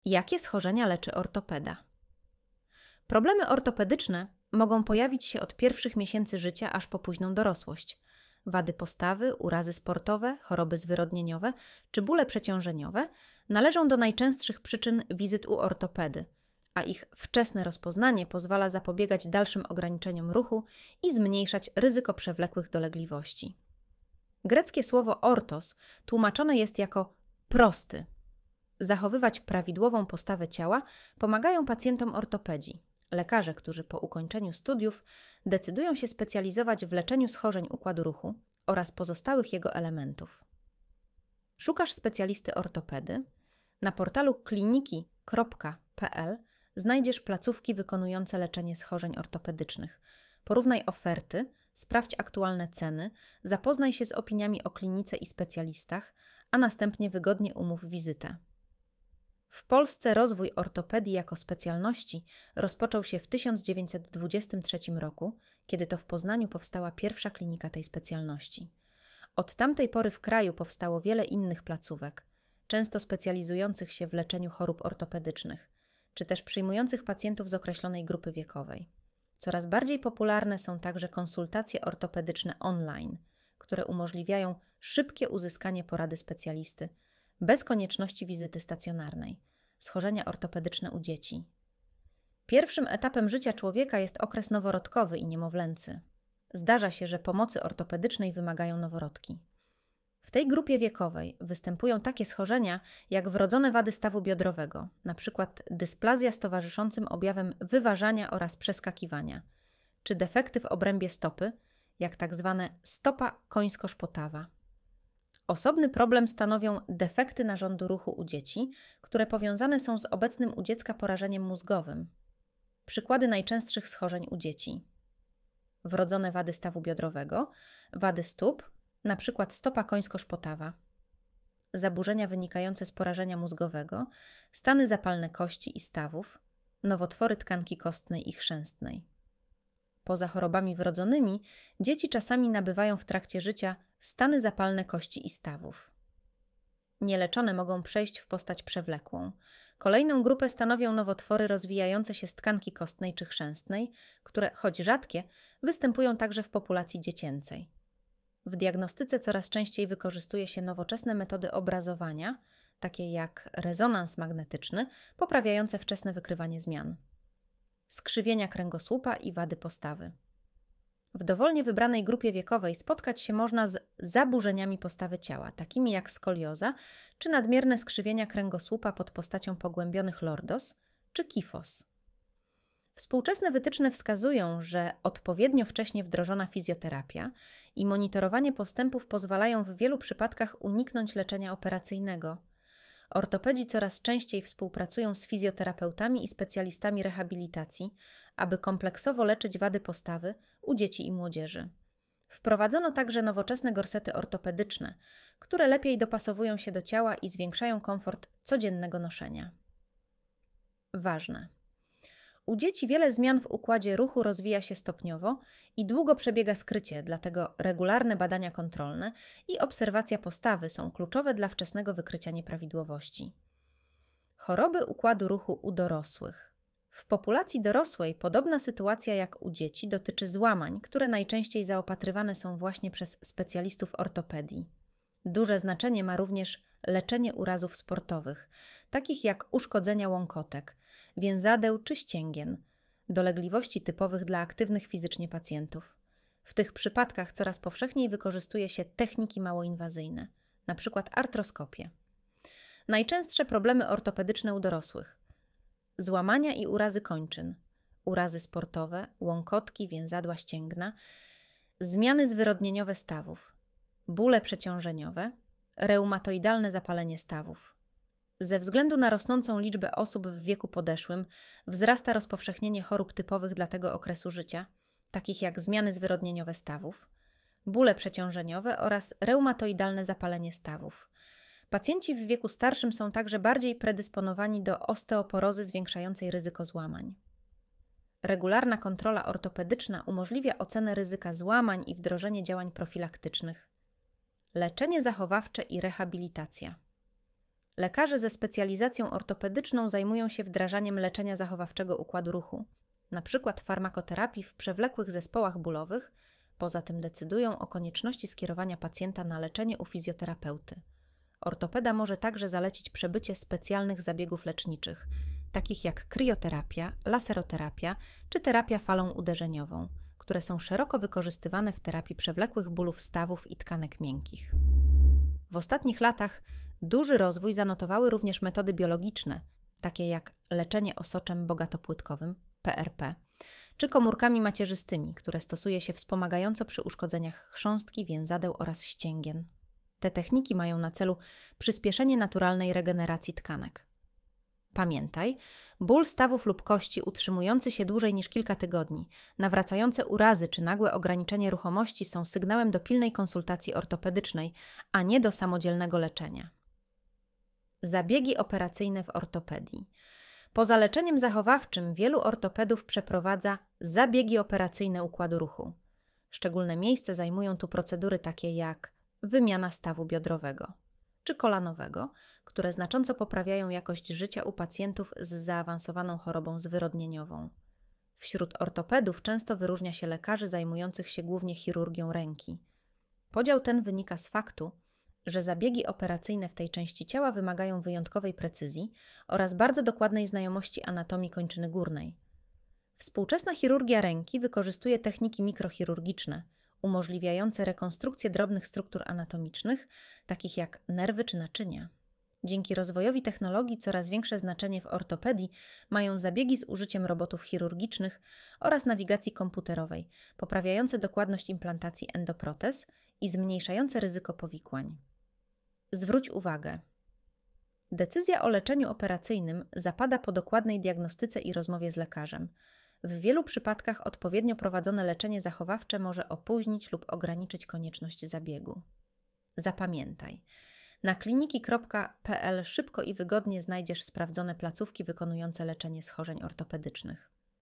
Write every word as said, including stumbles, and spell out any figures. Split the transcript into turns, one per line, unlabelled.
Jakie schorzenia leczy ortopeda? Problemy ortopedyczne mogą pojawić się od pierwszych miesięcy życia aż po późną dorosłość. Wady postawy, urazy sportowe, choroby zwyrodnieniowe czy bóle przeciążeniowe należą do najczęstszych przyczyn wizyt u ortopedy, a ich wczesne rozpoznanie pozwala zapobiegać dalszym ograniczeniom ruchu i zmniejszać ryzyko przewlekłych dolegliwości. Greckie słowo ortos tłumaczone jest jako prosty. Zachowywać prawidłową postawę ciała pomagają pacjentom ortopedzi, lekarze, którzy po ukończeniu studiów decydują się specjalizować w leczeniu schorzeń układu ruchu oraz pozostałych jego elementów. Szukasz specjalisty ortopedy? Na portalu kliniki kropka p l znajdziesz placówki wykonujące leczenie schorzeń ortopedycznych. Porównaj oferty, sprawdź aktualne ceny, zapoznaj się z opiniami o klinice i specjalistach, a następnie wygodnie umów wizytę. W Polsce rozwój ortopedii jako specjalności rozpoczął się w tysiąc dziewięćset dwudziestym trzecim roku, kiedy to w Poznaniu powstała pierwsza klinika tej specjalności. Od tamtej pory w kraju powstało wiele innych placówek, często specjalizujących się w leczeniu chorób ortopedycznych, czy też przyjmujących pacjentów z określonej grupy wiekowej. Coraz bardziej popularne są także konsultacje ortopedyczne online, które umożliwiają szybkie uzyskanie porady specjalisty, bez konieczności wizyty stacjonarnej. Schorzenia ortopedyczne u dzieci. Pierwszym etapem życia człowieka jest okres noworodkowy i niemowlęcy. Zdarza się, że pomocy ortopedycznej wymagają noworodki. W tej grupie wiekowej występują takie schorzenia jak wrodzone wady stawu biodrowego, np. dysplazja z towarzyszącym objawem wyważania oraz przeskakiwania, czy defekty w obrębie stopy, jak tzw. stopa końsko-szpotawa. Osobny problem stanowią defekty narządu ruchu u dzieci, które powiązane są z obecnym u dziecka porażeniem mózgowym. Przykłady najczęstszych schorzeń u dzieci. Wrodzone wady stawu biodrowego, wady stóp, np. stopa końsko-szpotawa. Zaburzenia wynikające z porażenia mózgowego, stany zapalne kości i stawów, nowotwory tkanki kostnej i chrzęstnej. Poza chorobami wrodzonymi, dzieci czasami nabywają w trakcie życia stany zapalne kości i stawów. Nieleczone mogą przejść w postać przewlekłą. Kolejną grupę stanowią nowotwory rozwijające się z tkanki kostnej czy chrzęstnej, które, choć rzadkie, występują także w populacji dziecięcej. W diagnostyce coraz częściej wykorzystuje się nowoczesne metody obrazowania, takie jak rezonans magnetyczny, poprawiające wczesne wykrywanie zmian. Skrzywienia kręgosłupa i wady postawy. W dowolnie wybranej grupie wiekowej spotkać się można z zaburzeniami postawy ciała, takimi jak skolioza czy nadmierne skrzywienia kręgosłupa pod postacią pogłębionych lordoz czy kifos. Współczesne wytyczne wskazują, że odpowiednio wcześnie wdrożona fizjoterapia i monitorowanie postępów pozwalają w wielu przypadkach uniknąć leczenia operacyjnego. Ortopedzi coraz częściej współpracują z fizjoterapeutami i specjalistami rehabilitacji, aby kompleksowo leczyć wady postawy u dzieci i młodzieży. Wprowadzono także nowoczesne gorsety ortopedyczne, które lepiej dopasowują się do ciała i zwiększają komfort codziennego noszenia. Ważne. U dzieci wiele zmian w układzie ruchu rozwija się stopniowo i długo przebiega skrycie, dlatego regularne badania kontrolne i obserwacja postawy są kluczowe dla wczesnego wykrycia nieprawidłowości. Choroby układu ruchu u dorosłych. W populacji dorosłej podobna sytuacja jak u dzieci dotyczy złamań, które najczęściej zaopatrywane są właśnie przez specjalistów ortopedii. Duże znaczenie ma również leczenie urazów sportowych, takich jak uszkodzenia łąkotek, więzadeł czy ścięgien, dolegliwości typowych dla aktywnych fizycznie pacjentów. W tych przypadkach coraz powszechniej wykorzystuje się techniki małoinwazyjne, np. artroskopię. Najczęstsze problemy ortopedyczne u dorosłych. Złamania i urazy kończyn, urazy sportowe, łąkotki, więzadła ścięgna, zmiany zwyrodnieniowe stawów, bóle przeciążeniowe, reumatoidalne zapalenie stawów. Ze względu na rosnącą liczbę osób w wieku podeszłym wzrasta rozpowszechnienie chorób typowych dla tego okresu życia, takich jak zmiany zwyrodnieniowe stawów, bóle przeciążeniowe oraz reumatoidalne zapalenie stawów. Pacjenci w wieku starszym są także bardziej predysponowani do osteoporozy zwiększającej ryzyko złamań. Regularna kontrola ortopedyczna umożliwia ocenę ryzyka złamań i wdrożenie działań profilaktycznych. Leczenie zachowawcze i rehabilitacja. Lekarze ze specjalizacją ortopedyczną zajmują się wdrażaniem leczenia zachowawczego układu ruchu, np. farmakoterapii w przewlekłych zespołach bólowych. Poza tym decydują o konieczności skierowania pacjenta na leczenie u fizjoterapeuty. Ortopeda może także zalecić przebycie specjalnych zabiegów leczniczych, takich jak krioterapia, laseroterapia czy terapia falą uderzeniową, które są szeroko wykorzystywane w terapii przewlekłych bólów stawów i tkanek miękkich. W ostatnich latach duży rozwój zanotowały również metody biologiczne, takie jak leczenie osoczem bogatopłytkowym, P R P, czy komórkami macierzystymi, które stosuje się wspomagająco przy uszkodzeniach chrząstki, więzadeł oraz ścięgien. Te techniki mają na celu przyspieszenie naturalnej regeneracji tkanek. Pamiętaj, ból stawów lub kości utrzymujący się dłużej niż kilka tygodni, nawracające urazy czy nagłe ograniczenie ruchomości są sygnałem do pilnej konsultacji ortopedycznej, a nie do samodzielnego leczenia. Zabiegi operacyjne w ortopedii. Poza leczeniem zachowawczym wielu ortopedów przeprowadza zabiegi operacyjne układu ruchu. Szczególne miejsce zajmują tu procedury takie jak wymiana stawu biodrowego czy kolanowego, które znacząco poprawiają jakość życia u pacjentów z zaawansowaną chorobą zwyrodnieniową. Wśród ortopedów często wyróżnia się lekarzy zajmujących się głównie chirurgią ręki. Podział ten wynika z faktu, że zabiegi operacyjne w tej części ciała wymagają wyjątkowej precyzji oraz bardzo dokładnej znajomości anatomii kończyny górnej. Współczesna chirurgia ręki wykorzystuje techniki mikrochirurgiczne, umożliwiające rekonstrukcję drobnych struktur anatomicznych, takich jak nerwy czy naczynia. Dzięki rozwojowi technologii coraz większe znaczenie w ortopedii mają zabiegi z użyciem robotów chirurgicznych oraz nawigacji komputerowej, poprawiające dokładność implantacji endoprotez i zmniejszające ryzyko powikłań. Zwróć uwagę. Decyzja o leczeniu operacyjnym zapada po dokładnej diagnostyce i rozmowie z lekarzem. W wielu przypadkach odpowiednio prowadzone leczenie zachowawcze może opóźnić lub ograniczyć konieczność zabiegu. Zapamiętaj. Na kliniki kropka p l szybko i wygodnie znajdziesz sprawdzone placówki wykonujące leczenie schorzeń ortopedycznych.